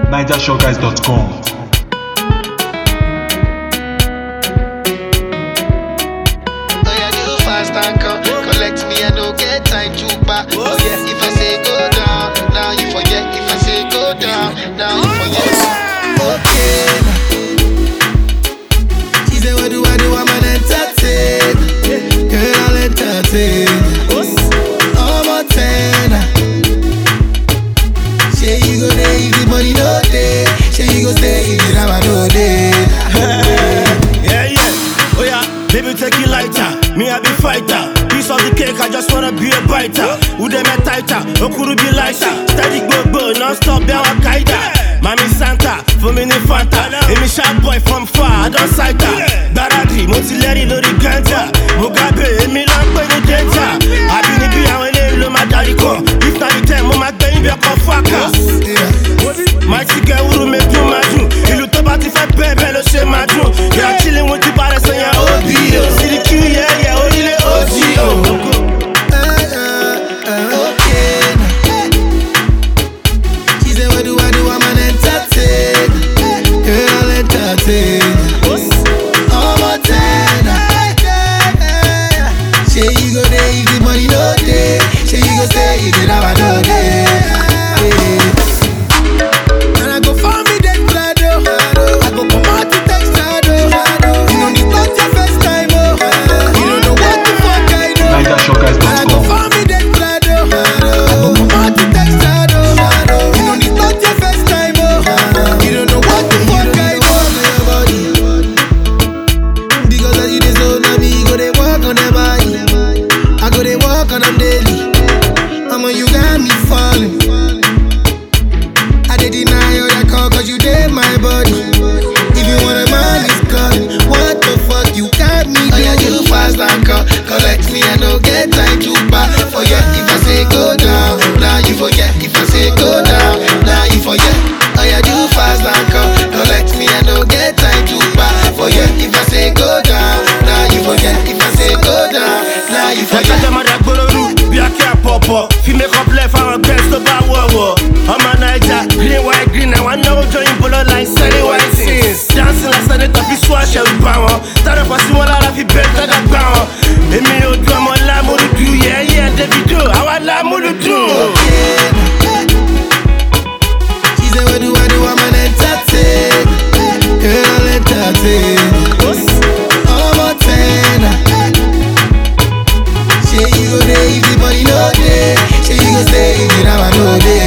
NigerShowGuys.com. Collect me, I don't get time to buy. Oh yeah, if I say go down, now you forget. If I say go down, now you forget. Okay. She said, what do I do? I'm an entertainer. Girl, I'll entertain. I'm a tenor. Say you go there if the money no day. Say you go stay if the drama no day. Yeah. Oh yeah, baby take it lighter. Me I be fighter. Piece of the cake, I just wanna be a biter. Who they met tighter? Who could be lighter? Steady go, non-stop, be Al Qaeda. Mami Santa, for me ni Fanta. Emi sharp boy from far, I don't sight her. Daradi, Motileri, Lori Ganja. Mugabe, Emi Lambo, no danger. I be ni be a wele, lo ma dariko. If not the time, Mama Gani be a confaka. My ticket, Uru me do my do. Ilu to bati fe bebe, lo she my do. They are chilling with the bars and ya OBO. See the Q, yeah, only the OGO. I'm a tenor. Say you go there if the money no day. Say you go stay if the drama no day. And I go find me that Prado. I go come out to Texado. You know it's not your first time, oh. You don't know what the fuck I know. And I go NigerShowGuys.com. find me that Prado. I go come out to Texado. You know it's not your first time, oh. You don't know what the fuck I know. Because as you dey so na me go dey walk on them body. I go dey walk on them daily. Mama, you got me falling. I dey deny all that call cause you dey my body. If you want a man is calling, what the fuck you got me doing? Oh yeah, you fast and call. Collect me, I don't get time to buy. Forget if I say go down, now you forget. If I say go down, now you forget. Oh yeah, you fast and call. Collect me, I don't get time to buy. Forget if I say go down, now you forget. If I say go down, now you forget. Fi make up left, I'm a best of our war. I'm a Niger, green, white, green. I want no join polo line, selling white scenes. Dancing like Senator, fi swash every power. Start up a small out of the best of the power. And me no do, I'm a la do, yeah, David do. How I la do. She said, what do I do? I'm an entertainer. Girl, I'll entertain. I'm a tenor. Say you go there if the money no day. Say you go stay if the drama no day.